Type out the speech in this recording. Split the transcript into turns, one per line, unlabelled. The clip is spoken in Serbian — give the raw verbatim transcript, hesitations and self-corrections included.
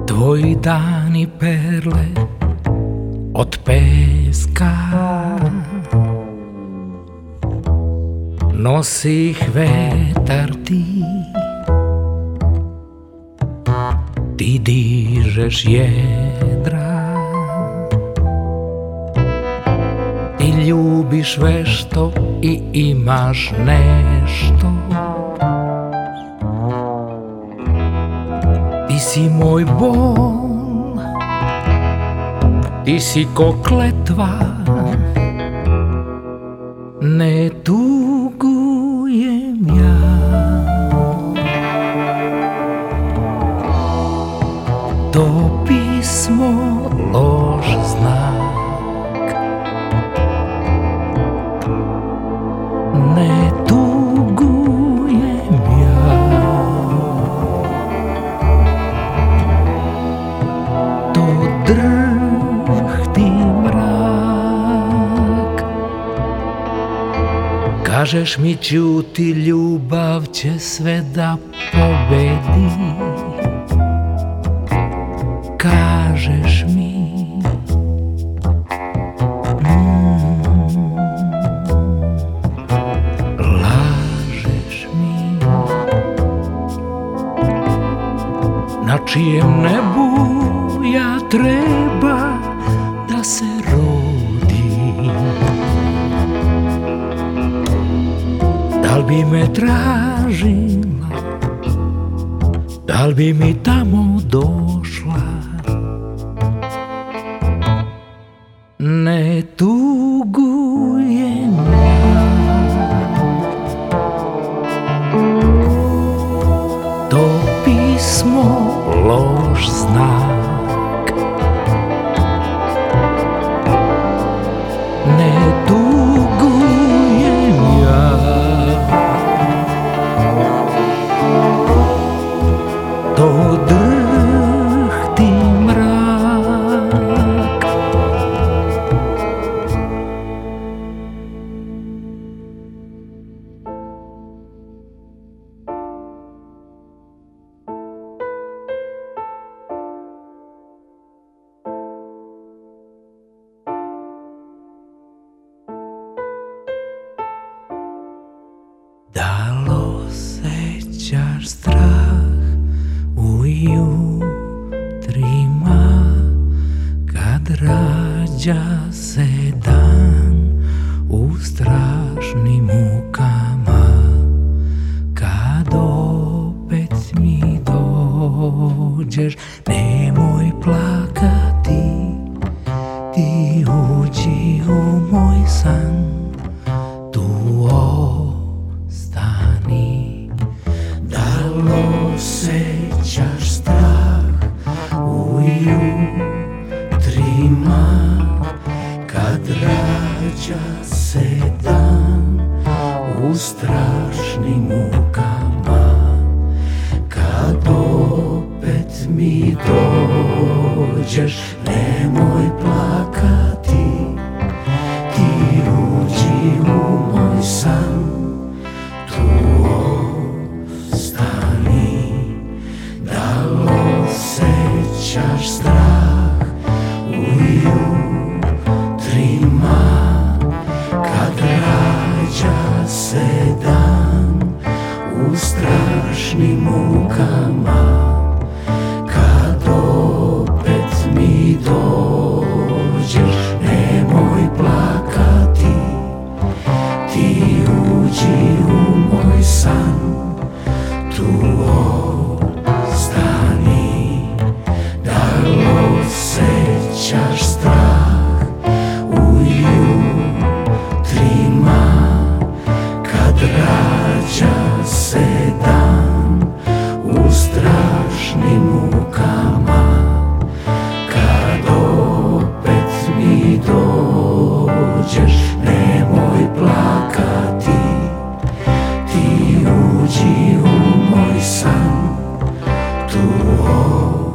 Tvoji dani perle od peska, nosi ih vetar ti. Ti dižeš jedra, ti ljubiš vešto i imaš nešto. Ti si moj bol, ti si ko kletva, ne tugujem ja. To pismo loš znak, ne tugujem ja. To drhti mrak, kažeš mi ćuti, ljubav će sve da pobedi. Kažeš mi mm, lažeš mi, na čijem nebu ja treba da se rodim. Da li bi me tražila, da li bi mi tamo došla? Ne tugujem ja. To pismo loš znak, ne tugujem ja. To drhti mrak, da li osjećaš strah u jutrima kad rađa se dan u strašnim mukama? Kad opet mi dođeš, nemoj plakati, ti uđi u moj san, tu ostani. Da li osjećaš strah u jutrima kad rađa se dan u strašnim mukama? Kad opet mi dođeš, nemoj plakati, ti uđi u moj san, tu ostani. Da li osjećaš strah u jutrima kad rađa se dan u strašnim mukama? Kad opet mi dođeš, nemoj plakati, ti uđi u moj san, tu ostani. Da li osjećaš strah u jutrima kad rađa se dan u strašnim mukama? Kad opet mi dođeš, nemoj plakati, ti uđi u moj san, tu ostani.